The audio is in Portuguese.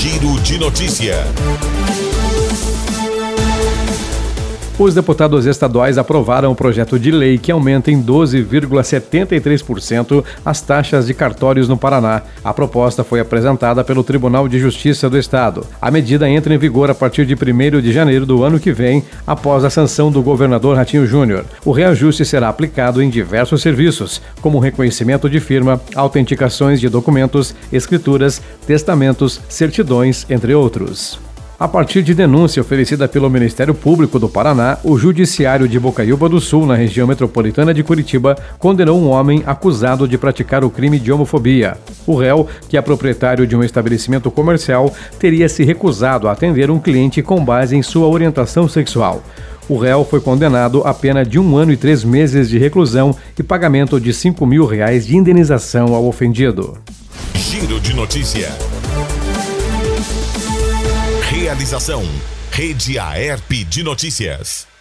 Giro de Notícia. Os deputados estaduais aprovaram um projeto de lei que aumenta em 12,73% as taxas de cartórios no Paraná. A proposta foi apresentada pelo Tribunal de Justiça do Estado. A medida entra em vigor a partir de 1º de janeiro do ano que vem, após a sanção do governador Ratinho Júnior. O reajuste será aplicado em diversos serviços, como reconhecimento de firma, autenticações de documentos, escrituras, testamentos, certidões, entre outros. A partir de denúncia oferecida pelo Ministério Público do Paraná, o Judiciário de Bocaiúva do Sul, na região metropolitana de Curitiba, condenou um homem acusado de praticar o crime de homofobia. O réu, que é proprietário de um estabelecimento comercial, teria se recusado a atender um cliente com base em sua orientação sexual. O réu foi condenado a pena de 1 ano e 3 meses de reclusão e pagamento de R$5.000 de indenização ao ofendido. Giro de Notícia. Realização: Rede AERP de Notícias.